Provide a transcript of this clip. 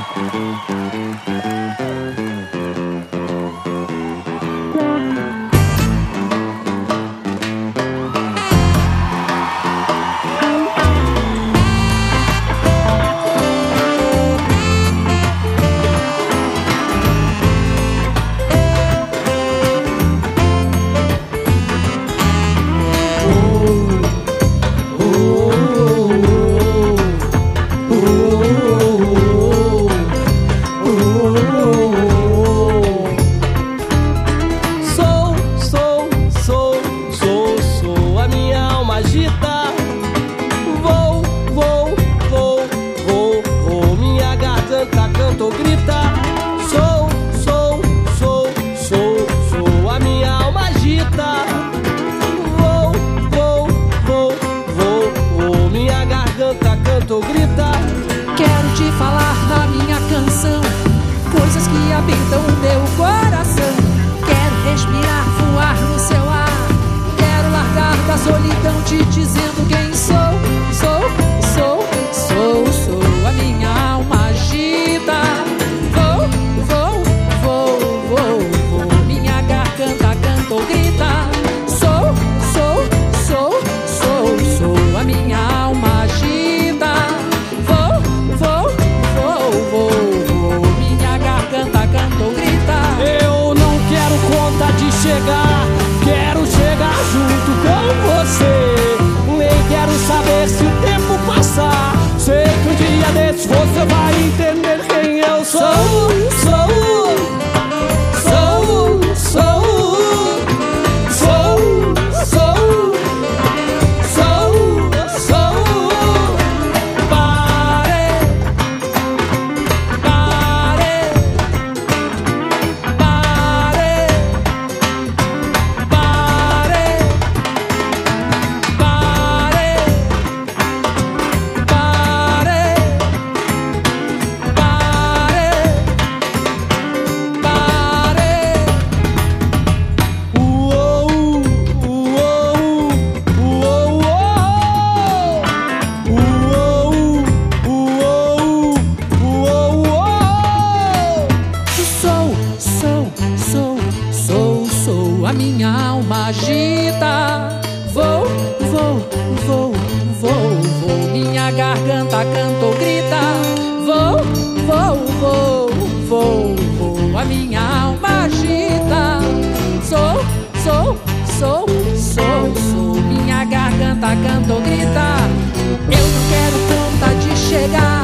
Quero te falar na minha canção coisas que habitam o meu coração. Quero respirar, voar no seu ar. Quero largar da solidão te dizendo quem sou. A minha alma agita. Vou. Minha garganta canta ou grita. Sou. A minha alma agita. Minha garganta canta ou grita. Eu não quero conta de chegar, quero chegar junto com você. Nem quero saber se o tempo passar. Sei que um dia desses você vai entender quem eu sou. A minha alma agita. Vou. Minha garganta canta ou grita. Vou. A minha alma agita. Sou. Minha garganta canta ou grita. Eu não quero conta de chegar.